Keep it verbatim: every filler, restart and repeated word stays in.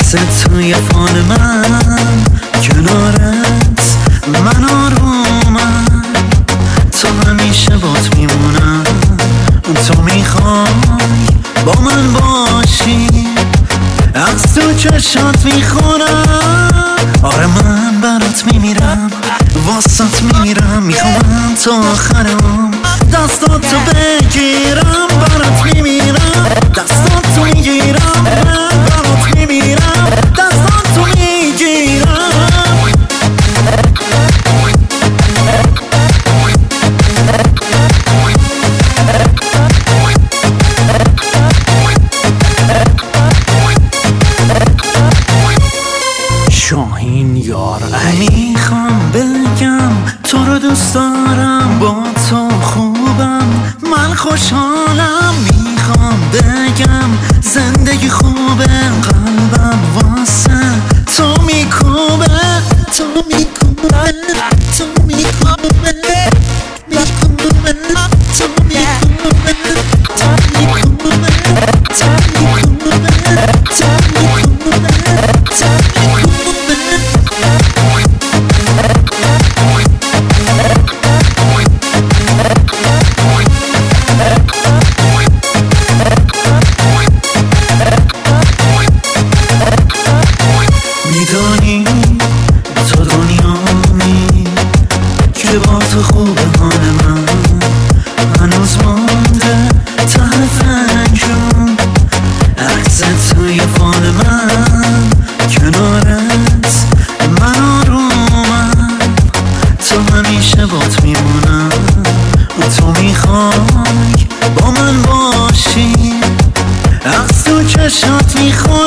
عکس توی فال من کنارت من آرومم، تو همیشه بات میمونم، تو میخوای با من باشی، از تو چشات میخونم، آره من برات میمیرم، واسات میمیرم، میخوام تا آخرم دستاتو بگیرم، برات میمیرم، دستاتو میگیرم، من برات میمیرم، دستاتو میگیرم. شاهین یار میخوام بگم تو رو دوست دارم، با تو خوبم، من خوشحالم، میخوام بگم زندگی خوبه، قلبم واسه تو میکوبه، تو میکوبه، تو میکوبه، میکوبه، تو میکوبه، تو میکوبه، تو میکوبه، تو میکوبه، تو میکوبه. میدانی تو دنیامی که با تو خوبه حال من، هنوز مانده ته فنجون، عکس توی فال من کنارت من آرومم، تو همیشه بات میمونم، تو میخوای با من باشی، از تو چشات میخوای